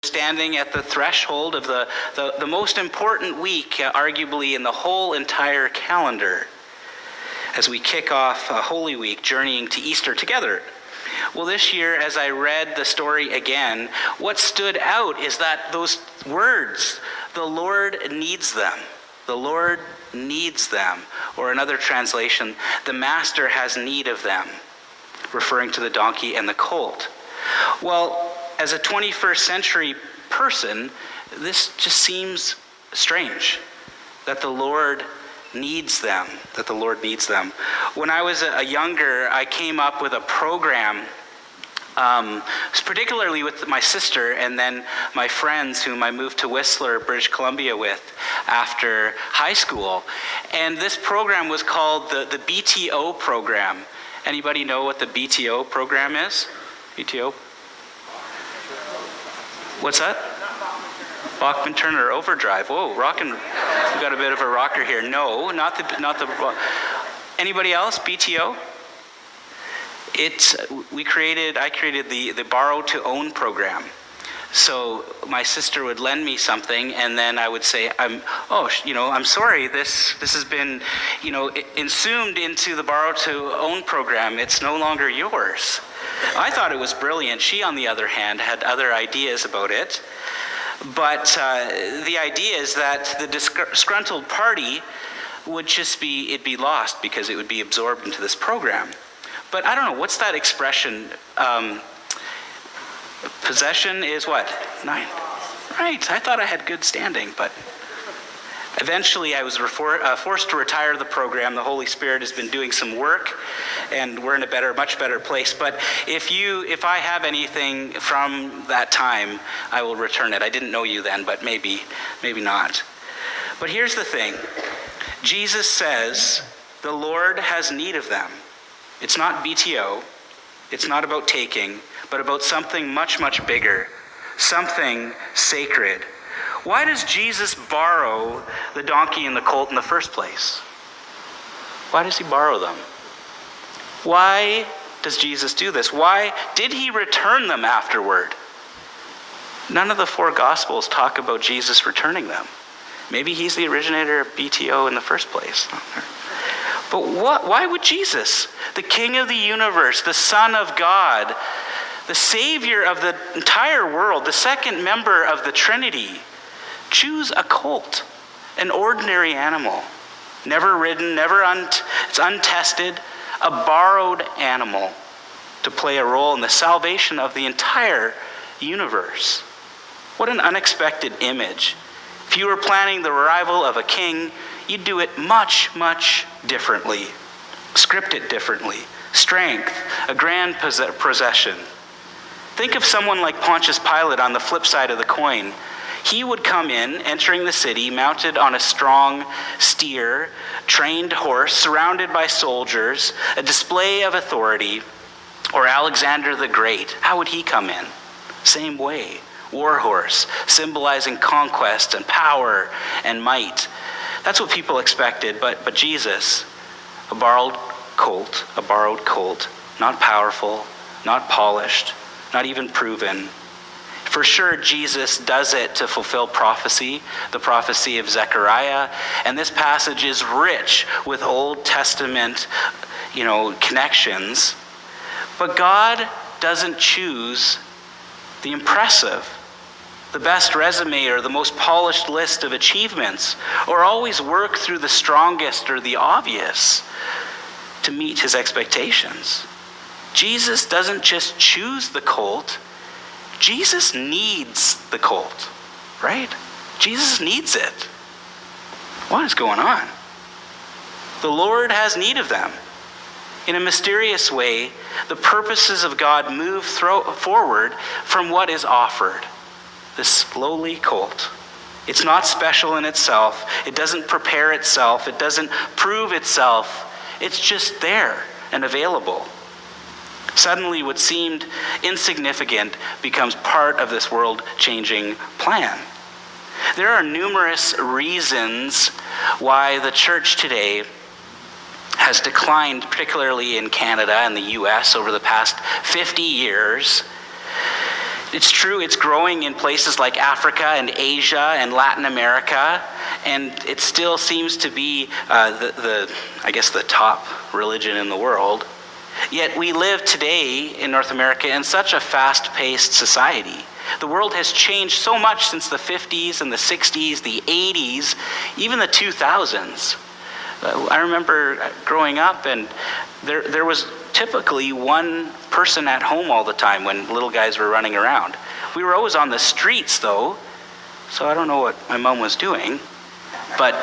Standing at the threshold of the most important week, arguably in the whole entire calendar, as we kick off Holy Week, journeying to Easter together. Well, this year, as I read the story again, what stood out is that those words, the Lord needs them. The Lord needs them. Or another translation, the Master has need of them, referring to the donkey and the colt. Well, as a 21st century person, this just seems strange, that the Lord needs them, When I was younger, I came up with a program, particularly with my sister and then my friends whom I moved to Whistler, British Columbia with after high school. And this program was called the BTO program. Anybody know what the BTO program is? BTO? What's that? Bachman Turner Overdrive. Whoa, we got a bit of a rocker here. No, not the. Anybody else? BTO? I created the Borrow to Own program. So my sister would lend me something, and then I would say, I'm sorry, this has been, insumed into the Borrow to Own program. It's no longer yours. I thought it was brilliant. She, on the other hand, had other ideas about it. But the idea is that the disgruntled party would it'd be lost because it would be absorbed into this program. But I don't know, what's that expression? Possession is what? 9. Right, I thought I had good standing, but eventually I was forced to retire the program. The Holy Spirit has been doing some work, and we're in a much better place. But if I have anything from that time, I will return it. I didn't know you then, but maybe not. But here's the thing. Jesus says the Lord has need of them. It's not BTO. It's not about taking, but about something much, much bigger, something sacred. Why does Jesus borrow the donkey and the colt in the first place? Why does he borrow them? Why does Jesus do this? Why did he return them afterward? None of the 4 Gospels talk about Jesus returning them. Maybe he's the originator of BTO in the first place. But why would Jesus, the King of the universe, the Son of God, the Savior of the entire world, the second member of the Trinity, choose a colt, an ordinary animal, never ridden, it's untested, a borrowed animal to play a role in the salvation of the entire universe? What an unexpected image. If you were planning the arrival of a king, you'd do it much, much differently, script it differently. Strength, a grand procession. Think of someone like Pontius Pilate on the flip side of the coin. He would come in, entering the city, mounted on a strong steer, trained horse, surrounded by soldiers, a display of authority. Or Alexander the Great, how would he come in? Same way. War horse, symbolizing conquest and power and might. That's what people expected, but Jesus, a borrowed colt, not powerful, not polished, not even proven. For sure, Jesus does it to fulfill prophecy, the prophecy of Zechariah, and this passage is rich with Old Testament, connections. But God doesn't choose the impressive, the best resume or the most polished list of achievements, or always work through the strongest or the obvious to meet his expectations. Jesus doesn't just choose the colt, Jesus needs the colt, right? Jesus needs it. What is going on? The Lord has need of them. In a mysterious way, the purposes of God move forward from what is offered. This lowly colt. It's not special in itself. It doesn't prepare itself. It doesn't prove itself. It's just there and available. Suddenly, what seemed insignificant becomes part of this world-changing plan. There are numerous reasons why the church today has declined, particularly in Canada and the US over the past 50 years. It's true, it's growing in places like Africa and Asia and Latin America, and it still seems to be the top religion in the world. Yet we live today in North America in such a fast-paced society. The world has changed so much since the 50s and the 60s, the 80s, even the 2000s. I remember growing up, and there was typically one person at home all the time when little guys were running around. We were always on the streets, though, so I don't know what my mom was doing, but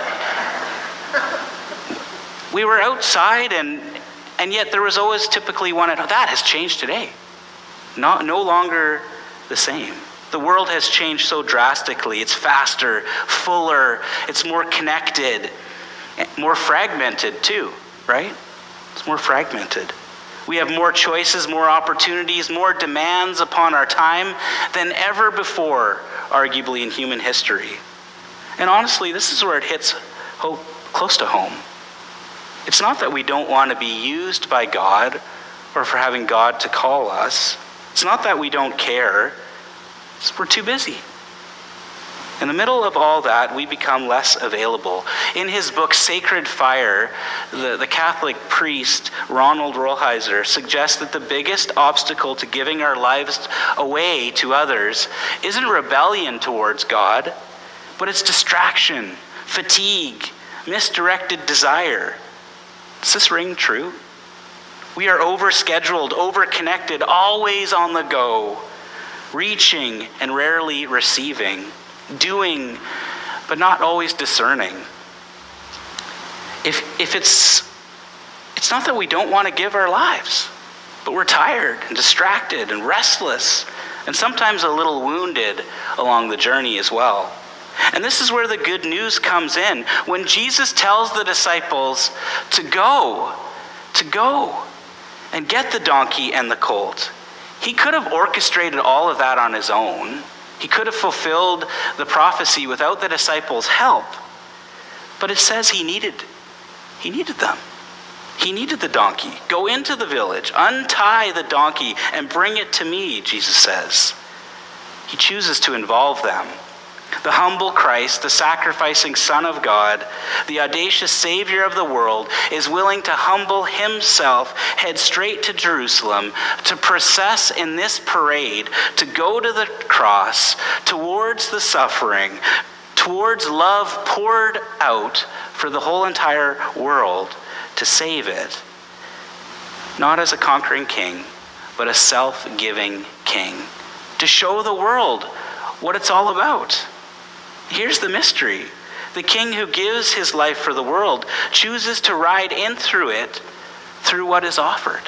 we were outside, and yet there was always typically one at home. That has changed today. No longer the same. The world has changed so drastically. It's faster, fuller, it's more connected, more fragmented too, right? It's more fragmented. We have more choices, more opportunities, more demands upon our time than ever before, arguably, in human history. And honestly, this is where it hits close to home. It's not that we don't want to be used by God or for having God to call us. It's not that we don't care. It's we're too busy. In the middle of all that, we become less available. In his book, Sacred Fire, the Catholic priest, Ronald Rolheiser, suggests that the biggest obstacle to giving our lives away to others isn't rebellion towards God, but it's distraction, fatigue, misdirected desire. Does this ring true? We are overscheduled, overconnected, always on the go, reaching and rarely receiving, doing but not always discerning. If it's not that we don't want to give our lives, but we're tired and distracted and restless and sometimes a little wounded along the journey as well. And this is where the good news comes in. When Jesus tells the disciples to go and get the donkey and the colt, he could have orchestrated all of that on his own. He could have fulfilled the prophecy without the disciples' help. But it says he needed them. He needed the donkey. Go into the village, untie the donkey, and bring it to me, Jesus says. He chooses to involve them. The humble Christ, the sacrificing Son of God, the audacious Savior of the world, is willing to humble himself, head straight to Jerusalem, to process in this parade, to go to the cross, towards the suffering, towards love poured out for the whole entire world, to save it. Not as a conquering king, but a self-giving king. To show the world what it's all about. Here's the mystery. The king who gives his life for the world chooses to ride in through it through what is offered.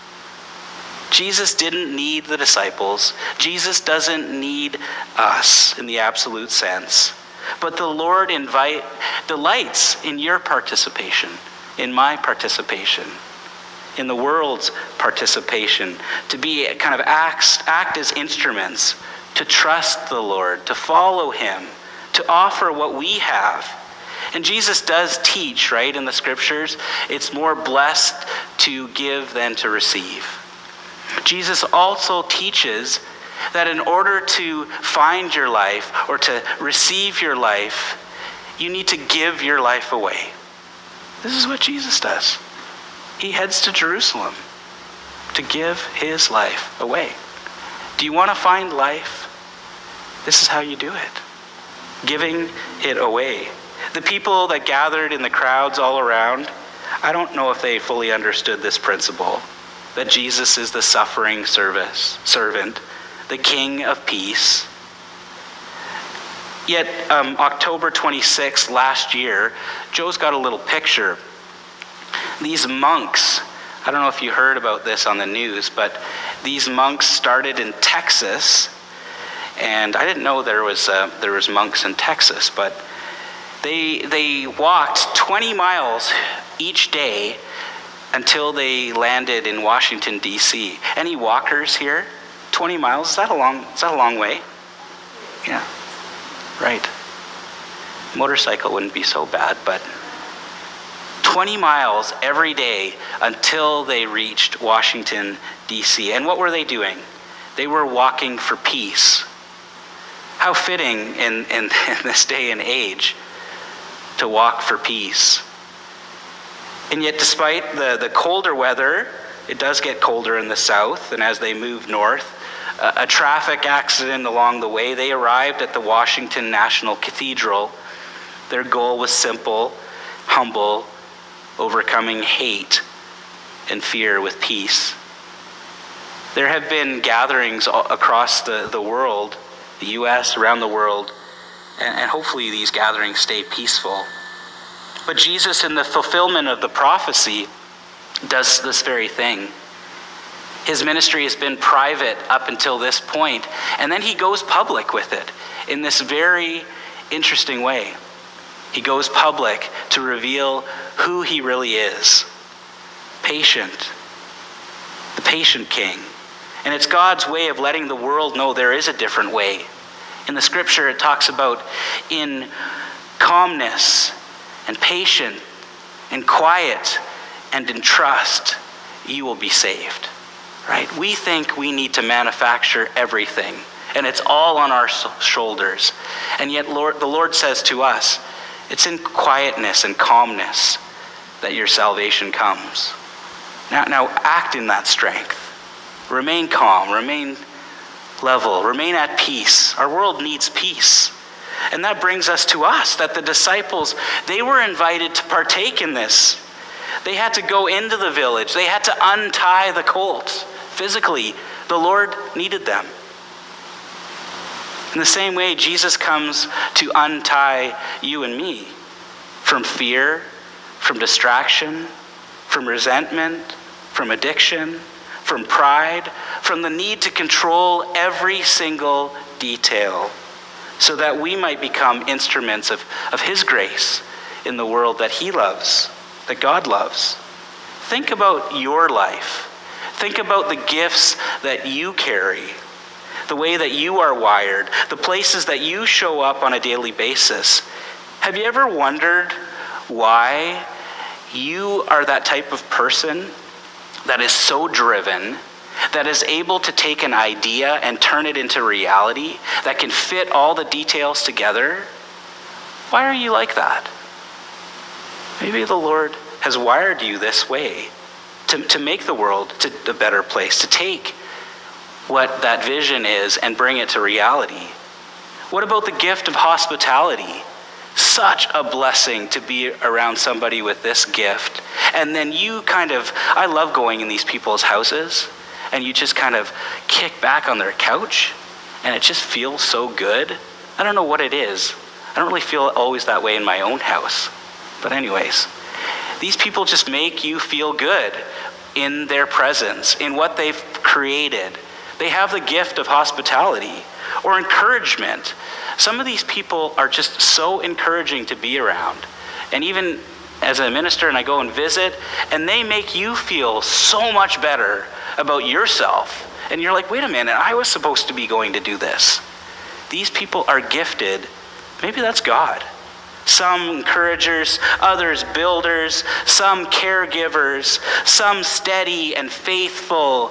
Jesus didn't need the disciples. Jesus doesn't need us in the absolute sense. But the Lord delights in your participation, in my participation, in the world's participation, to be kind of act as instruments, to trust the Lord, to follow him, to offer what we have. And Jesus does teach, right, in the scriptures, it's more blessed to give than to receive. Jesus also teaches that in order to find your life or to receive your life, you need to give your life away. This is what Jesus does. He heads to Jerusalem to give his life away. Do you want to find life? This is how you do it. Giving it away. The people that gathered in the crowds all around, I don't know if they fully understood this principle, that Jesus is the suffering servant, the King of peace. Yet October 26th last year, Joe's got a little picture. These monks, I don't know if you heard about this on the news, but these monks started in Texas. And I didn't know there was monks in Texas, but they walked 20 miles each day until they landed in Washington, D.C. Any walkers here? 20 miles? Is that a long way? Yeah, right. Motorcycle wouldn't be so bad, but 20 miles every day until they reached Washington, D.C. And what were they doing? They were walking for peace. How fitting in this day and age to walk for peace. And yet despite the colder weather, it does get colder in the south, and as they move north, a traffic accident along the way, they arrived at the Washington National Cathedral. Their goal was simple, humble, overcoming hate and fear with peace. There have been gatherings across the world, the U.S., around the world, and hopefully these gatherings stay peaceful. But Jesus, in the fulfillment of the prophecy, does this very thing. His ministry has been private up until this point, and then he goes public with it in this very interesting way. He goes public to reveal who he really is. Patient, the patient king. And it's God's way of letting the world know there is a different way. In the scripture, it talks about in calmness and patient and quiet and in trust, you will be saved. Right? We think we need to manufacture everything, and it's all on our shoulders. And yet the Lord says to us, it's in quietness and calmness that your salvation comes. Now act in that strength. Remain calm, remain level, remain at peace. Our world needs peace. And that brings us to us, that the disciples, they were invited to partake in this. They had to go into the village. They had to untie the colt. Physically, the Lord needed them. In the same way, Jesus comes to untie you and me from fear, from distraction, from resentment, from addiction, from pride, from the need to control every single detail, so that we might become instruments of his grace in the world that he loves, that God loves. Think about your life. Think about the gifts that you carry, the way that you are wired, the places that you show up on a daily basis. Have you ever wondered why you are that type of person that is so driven, that is able to take an idea and turn it into reality, that can fit all the details together? Why are you like that? Maybe the Lord has wired you this way to make the world a better place, to take what that vision is and bring it to reality. What about the gift of hospitality? Such a blessing to be around somebody with this gift. And then you I love going in these people's houses, and you just kind of kick back on their couch, and it just feels so good. I don't know what it is. I don't really feel always that way in my own house. But anyways, these people just make you feel good in their presence, in what they've created. They have the gift of hospitality or encouragement. Some of these people are just so encouraging to be around. And even as a minister, and I go and visit, and they make you feel so much better about yourself. And you're like, wait a minute, I was supposed to be going to do this. These people are gifted. Maybe that's God. Some encouragers, others builders, some caregivers, some steady and faithful.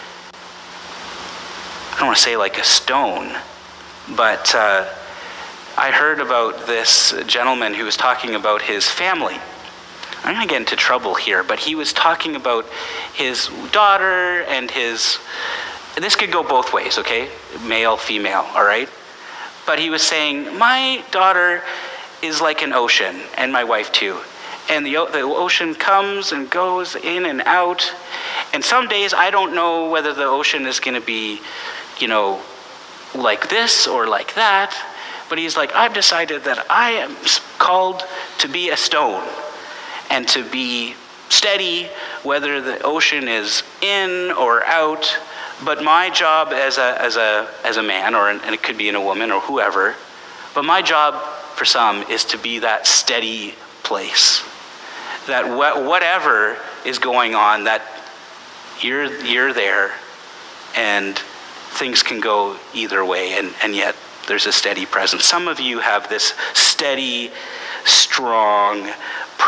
I don't want to say like a stone, but I heard about this gentleman who was talking about his family. I'm going to get into trouble here, but he was talking about his daughter and this could go both ways, okay? Male, female, all right? But he was saying, my daughter is like an ocean, and my wife too. And the ocean comes and goes in and out. And some days I don't know whether the ocean is going to be, like this or like that. But he's like, I've decided that I am called to be a stone and to be steady, whether the ocean is in or out. But my job as a man, and it could be in a woman or whoever, but my job for some is to be that steady place. That whatever is going on, that you're there, and things can go either way, and yet there's a steady presence. Some of you have this steady, strong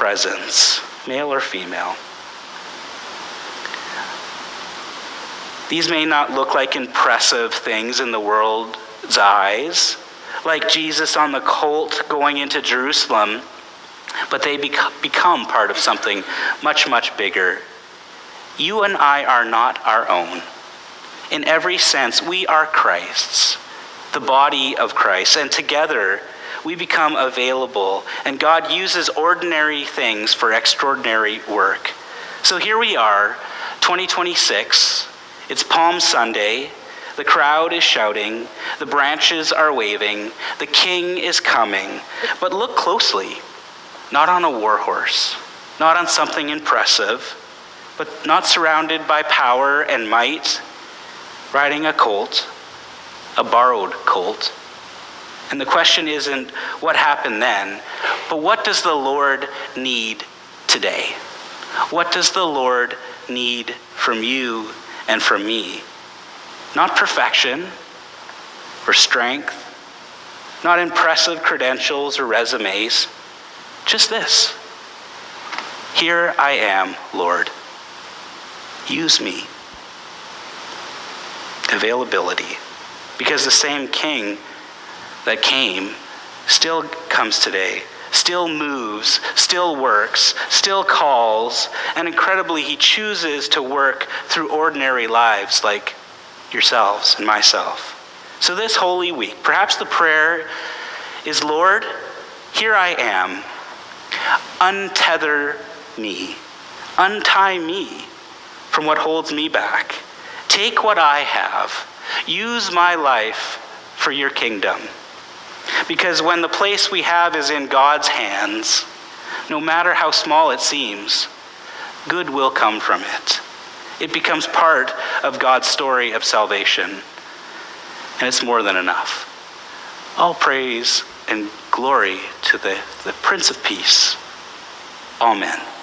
presence, male or female. These may not look like impressive things in the world's eyes, like Jesus on the colt going into Jerusalem, but they become part of something much, much bigger. You and I are not our own. In every sense, we are Christ's, the body of Christ, and together we become available, and God uses ordinary things for extraordinary work. So here we are, 2026. It's Palm Sunday. The crowd is shouting. The branches are waving. The King is coming. But look closely. Not on a war horse. Not on something impressive. But not surrounded by power and might. Riding a colt. A borrowed colt. And the question isn't what happened then, but what does the Lord need today? What does the Lord need from you and from me? Not perfection or strength, not impressive credentials or resumes, just this. Here I am, Lord. Use me. Availability. Because the same King that came still comes today, still moves, still works, still calls, and incredibly, he chooses to work through ordinary lives like yourselves and myself. So this Holy Week, perhaps the prayer is, Lord, here I am. Untether me. Untie me from what holds me back. Take what I have. Use my life for your kingdom. Because when the place we have is in God's hands, no matter how small it seems, good will come from it. It becomes part of God's story of salvation, and it's more than enough. All praise and glory to the Prince of Peace. Amen.